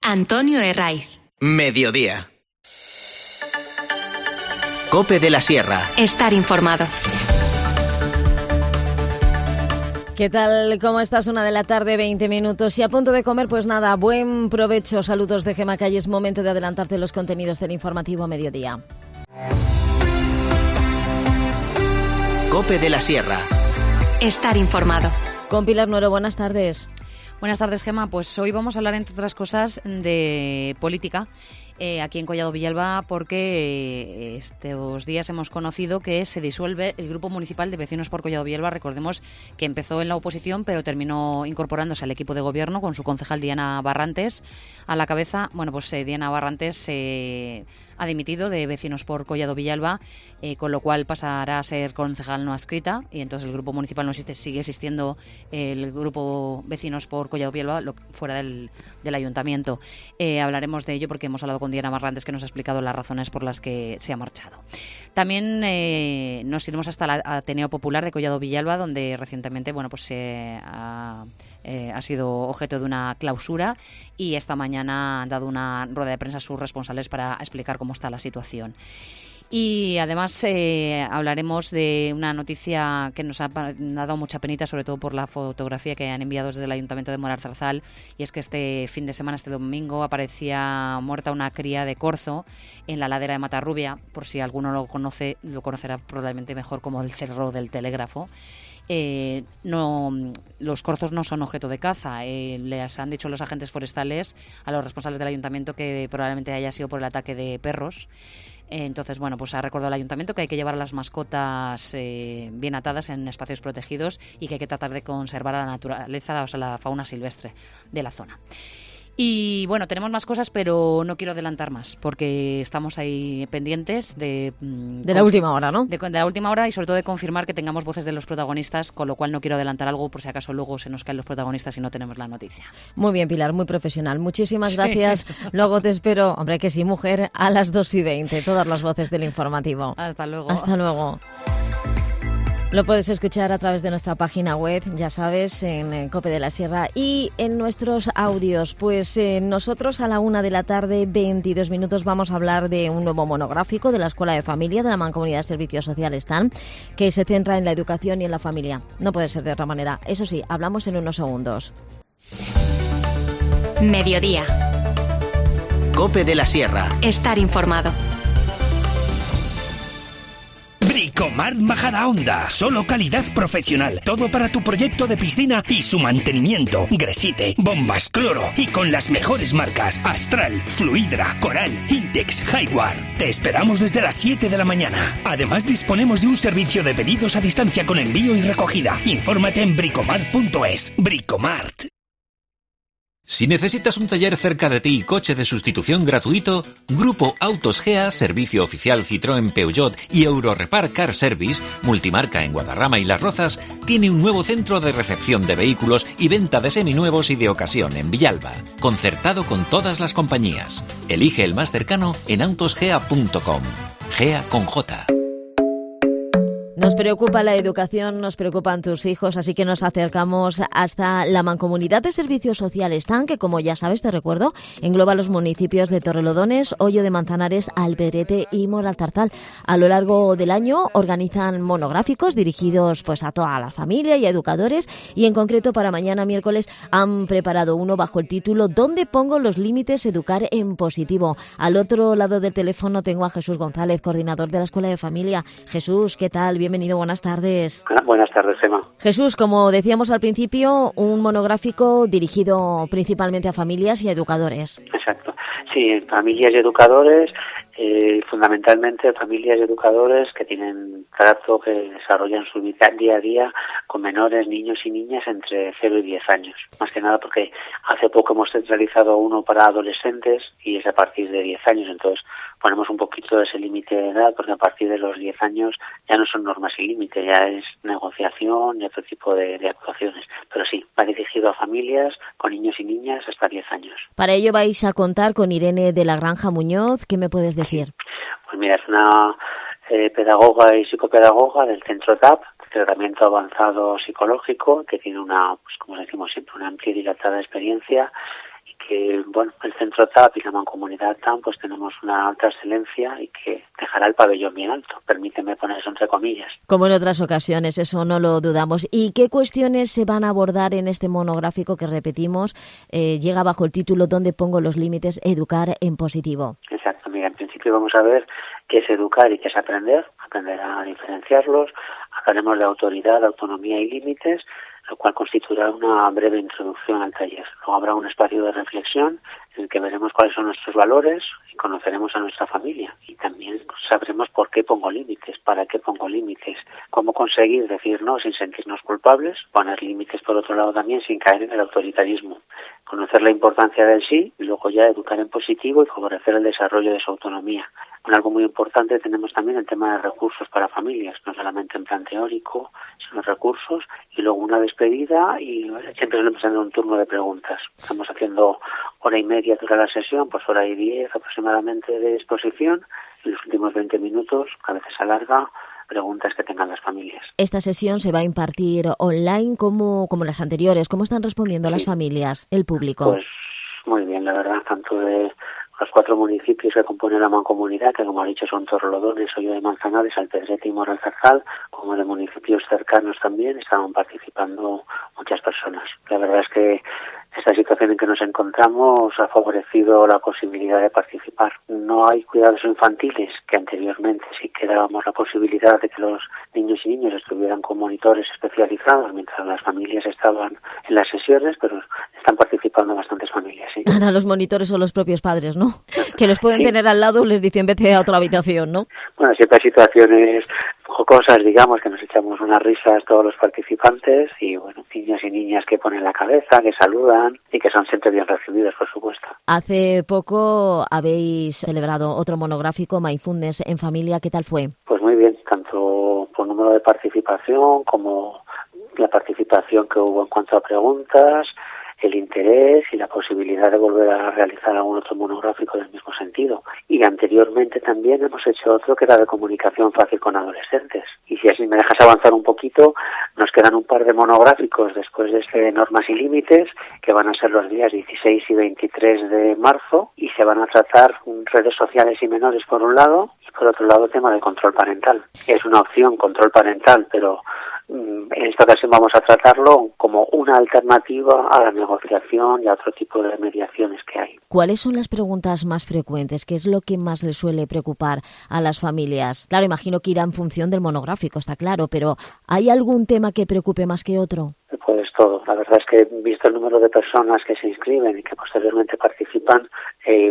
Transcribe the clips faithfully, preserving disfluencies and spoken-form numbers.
Antonio Herraiz. Mediodía. COPE de la Sierra. Estar informado. ¿Qué tal? ¿Cómo estás? Una de la tarde, veinte minutos. Y a punto de comer, pues nada, buen provecho. Saludos de Gemma Calle. Es momento de adelantarte los contenidos del informativo a mediodía. COPE de la Sierra. Estar informado. Con Pilar Nuero, buenas tardes. Buenas tardes, Gemma. Pues hoy vamos a hablar, entre otras cosas, de política eh, aquí en Collado Villalba, porque eh, estos días hemos conocido que se disuelve el Grupo Municipal de Vecinos por Collado Villalba. Recordemos que empezó en la oposición, pero terminó incorporándose al equipo de gobierno con su concejal Diana Barrantes a la cabeza. Bueno, pues eh, Diana Barrantes eh, ha dimitido de Vecinos por Collado Villalba, eh, con lo cual pasará a ser concejal no adscrita, y entonces el Grupo Municipal no existe, sigue existiendo el Grupo Vecinos por Collado Villalba lo, fuera del, del Ayuntamiento. Eh, hablaremos de ello porque hemos hablado con Diana Barrantes, que nos ha explicado las razones por las que se ha marchado. También eh, nos iremos hasta el Ateneo Popular de Collado Villalba, donde recientemente bueno, pues, eh, ha, eh, ha sido objeto de una clausura, y esta mañana han dado una rueda de prensa a sus responsables para explicar cómo está la situación. Y además eh, hablaremos de una noticia que nos ha, ha dado mucha penita, sobre todo por la fotografía que han enviado desde el Ayuntamiento de Moralzarzal, y es que este fin de semana, este domingo, aparecía muerta una cría de corzo en la ladera de Matarrubia. Por si alguno lo conoce, lo conocerá probablemente mejor como el Cerro del Telégrafo. Eh, no, los corzos no son objeto de caza. Eh, les han dicho los agentes forestales a los responsables del ayuntamiento que probablemente haya sido por el ataque de perros. Eh, entonces, bueno, pues ha recordado el ayuntamiento que hay que llevar a las mascotas eh, bien atadas en espacios protegidos, y que hay que tratar de conservar a la naturaleza, o sea, la fauna silvestre de la zona. Y bueno, tenemos más cosas, pero no quiero adelantar más, porque estamos ahí pendientes de... De la última hora, ¿no? De, de la última hora, y sobre todo de confirmar que tengamos voces de los protagonistas, con lo cual no quiero adelantar algo por si acaso luego se nos caen los protagonistas y no tenemos la noticia. Muy bien, Pilar, muy profesional. Muchísimas gracias. Sí. Luego te espero, hombre, que sí, mujer, a las dos y veinte. Todas las voces del informativo. Hasta luego. Hasta luego. Lo puedes escuchar a través de nuestra página web, ya sabes, en COPE de la Sierra, y en nuestros audios. Pues eh, nosotros a la una de la tarde, veintidós minutos, vamos a hablar de un nuevo monográfico de la Escuela de Familia de la Mancomunidad de Servicios Sociales T A N, que se centra en la educación y en la familia. No puede ser de otra manera. Eso sí, hablamos en unos segundos. Mediodía. COPE de la Sierra. Estar informado. Bricomart Majadahonda, solo calidad profesional. Todo para tu proyecto de piscina y su mantenimiento. Gresite, bombas, cloro y con las mejores marcas: Astral, Fluidra, Coral, Intex, Highward. Te esperamos desde las siete de la mañana. Además, disponemos de un servicio de pedidos a distancia con envío y recogida. Infórmate en bricomart punto es. Bricomart. Si necesitas un taller cerca de ti y coche de sustitución gratuito, Grupo Autos Gea, servicio oficial Citroën, Peugeot y Eurorepar Car Service, multimarca en Guadarrama y Las Rozas, tiene un nuevo centro de recepción de vehículos y venta de seminuevos y de ocasión en Villalba, concertado con todas las compañías. Elige el más cercano en autosgea punto com. Gea con J. Nos preocupa la educación, nos preocupan tus hijos, así que nos acercamos hasta la Mancomunidad de Servicios Sociales T A N, que, como ya sabes, te recuerdo, engloba los municipios de Torrelodones, Hoyo de Manzanares, Alberete y Moralzarzal. A lo largo del año organizan monográficos dirigidos pues a toda la familia y a educadores, y en concreto para mañana miércoles han preparado uno bajo el título ¿Dónde pongo los límites? Educar en positivo. Al otro lado del teléfono tengo a Jesús González, coordinador de la Escuela de Familia. Jesús, ¿qué tal? Bienvenido, buenas tardes. Ah, buenas tardes, Gemma. Jesús, como decíamos al principio, un monográfico dirigido principalmente a familias y a educadores. Exacto. Sí, familias y educadores, eh, fundamentalmente familias y educadores que tienen trato, que desarrollan su vida día a día con menores, niños y niñas entre cero y diez años. Más que nada porque hace poco hemos centralizado uno para adolescentes y es a partir de diez años, entonces ponemos un poquito de ese límite de edad, porque a partir de los diez años ya no son normas sin límite, ya es negociación y otro tipo de, de actuaciones. Pero sí, va dirigido a familias con niños y niñas hasta diez años. Para ello vais a contar con Irene de la Granja Muñoz. ¿Qué me puedes decir? Pues mira, es una eh, pedagoga y psicopedagoga del Centro T A P, Tratamiento Avanzado Psicológico, que tiene una, pues como decimos siempre, una amplia y dilatada experiencia, que, bueno, el Centro T A P y la Mancomunidad T A M pues tenemos una alta excelencia y que dejará el pabellón bien alto, permíteme poner eso entre comillas. Como en otras ocasiones, eso no lo dudamos. ¿Y qué cuestiones se van a abordar en este monográfico que, repetimos, eh, llega bajo el título ¿Dónde pongo los límites? Educar en positivo. Exacto, mira, en principio vamos a ver qué es educar y qué es aprender, aprender a diferenciarlos, hablaremos de autoridad, autonomía y límites, lo cual constituirá una breve introducción al taller. Luego habrá un espacio de reflexión en el que veremos cuáles son nuestros valores y conoceremos a nuestra familia. Y también sabremos por qué pongo límites, para qué pongo límites, cómo conseguir decir no sin sentirnos culpables, poner límites por otro lado también sin caer en el autoritarismo, conocer la importancia del sí y luego ya educar en positivo y favorecer el desarrollo de su autonomía. Un algo muy importante tenemos también el tema de recursos para familias, no solamente en plan teórico, sino recursos, y luego una despedida y siempre solemos tener un turno de preguntas. Estamos haciendo hora y media dura la sesión, pues hora y diez aproximadamente de exposición, y los últimos veinte minutos, a veces alarga, preguntas que tengan las familias. Esta sesión se va a impartir online como, como las anteriores. ¿Cómo están respondiendo sí. las familias, el público? Pues muy bien, la verdad, tanto de los cuatro municipios que componen la mancomunidad, que como ha dicho son Torrelodones, Hoyo de Manzanares, Alpedrete y Moralzarzal, como de municipios cercanos también, estaban participando muchas personas. La verdad es que esta situación en que nos encontramos ha favorecido la posibilidad de participar. No hay cuidados infantiles, que anteriormente sí que dábamos la posibilidad de que los niños y niñas estuvieran con monitores especializados mientras las familias estaban en las sesiones, pero están participando bastantes familias. ¿sí? Ahora los monitores son los propios padres, ¿no? Que los pueden sí. tener al lado, les dicen vete a otra habitación, ¿no? Bueno, siempre hay situaciones jocosas, digamos, que nos echamos unas risas todos los participantes y, bueno, niños y niñas que ponen la cabeza, que saludan y que son siempre bien recibidos, por supuesto. Hace poco habéis celebrado otro monográfico, Mindfulness en Familia. ¿Qué tal fue? Pues muy bien, tanto por número de participación como la participación que hubo en cuanto a preguntas, el interés y la posibilidad de volver a realizar algún otro monográfico del mismo sentido. Y anteriormente también hemos hecho otro que era de comunicación fácil con adolescentes. Y si así me dejas avanzar un poquito, nos quedan un par de monográficos después de este de normas y límites, que van a ser los días dieciséis y veintitrés de marzo, y se van a tratar redes sociales y menores por un lado, y por otro lado el tema del control parental. Es una opción, control parental, pero en esta ocasión vamos a tratarlo como una alternativa a la negociación y a otro tipo de mediaciones que hay. ¿Cuáles son las preguntas más frecuentes? ¿Qué es lo que más les suele preocupar a las familias? Claro, imagino que irá en función del monográfico, está claro, pero ¿hay algún tema que preocupe más que otro? Pues todo. La verdad es que, visto el número de personas que se inscriben y que posteriormente participan, eh,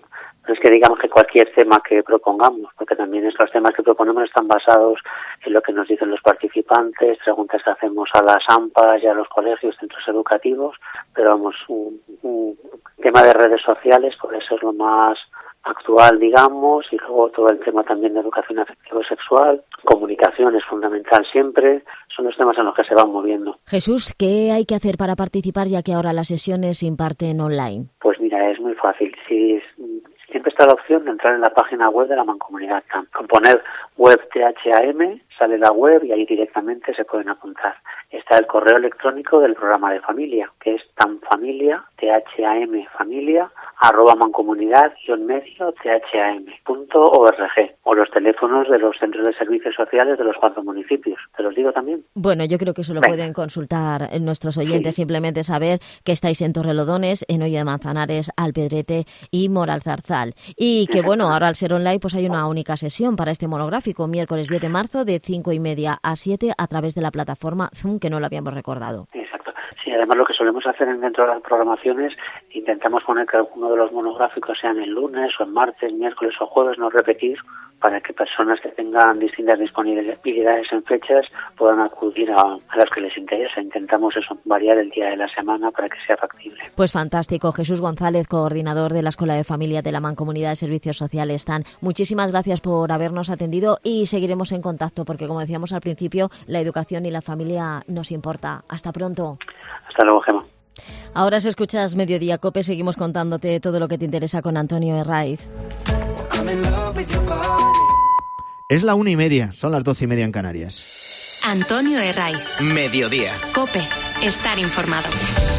no es que digamos que cualquier tema que propongamos, porque también estos temas que proponemos están basados en lo que nos dicen los participantes, preguntas que hacemos a las A M P As y a los colegios, centros educativos, pero vamos, un, un tema de redes sociales puede ser lo más actual, digamos, y luego todo el tema también de educación afectivo-sexual, comunicación es fundamental siempre, son los temas en los que se van moviendo. Jesús, ¿qué hay que hacer para participar ya que ahora las sesiones se imparten online? Pues mira, es muy fácil. Si siempre está la opción de entrar en la página web de la Mancomunidad T A M. Con poner web T H A M sale la web y ahí directamente se pueden apuntar. Está el correo electrónico del programa de familia, que es tamfamilia, T H A M familia, arroba mancomunidad guión medio T H A M punto org, o los teléfonos de los centros de servicios sociales de los cuatro municipios. ¿Te los digo también? Bueno, yo creo que eso lo Venga. pueden consultar nuestros oyentes, sí. simplemente saber que estáis en Torrelodones, en Hoyo de Manzanares, Alpedrete y Moralzarzal. Y que bueno, ahora al ser online pues hay una única sesión para este monográfico, miércoles diez de marzo de cinco y media a siete a través de la plataforma Zoom, que no lo habíamos recordado. Exacto. Sí, además lo que solemos hacer dentro de las programaciones, intentamos poner que alguno de los monográficos sean el lunes o el martes, miércoles o jueves, no repetir, para que personas que tengan distintas disponibilidades en fechas puedan acudir a, a las que les interesa. Intentamos eso, variar el día de la semana para que sea factible. Pues fantástico. Jesús González, coordinador de la Escuela de Familia de la Mancomunidad de Servicios Sociales T A M. Muchísimas gracias por habernos atendido y seguiremos en contacto porque, como decíamos al principio, la educación y la familia nos importa. Hasta pronto. Hasta luego, Gemma. Ahora, si escuchas Mediodía Cope, seguimos contándote todo lo que te interesa con Antonio Herraiz. Es la una y media, son las doce y media en Canarias. Antonio Herraiz. Mediodía. Cope, estar informado.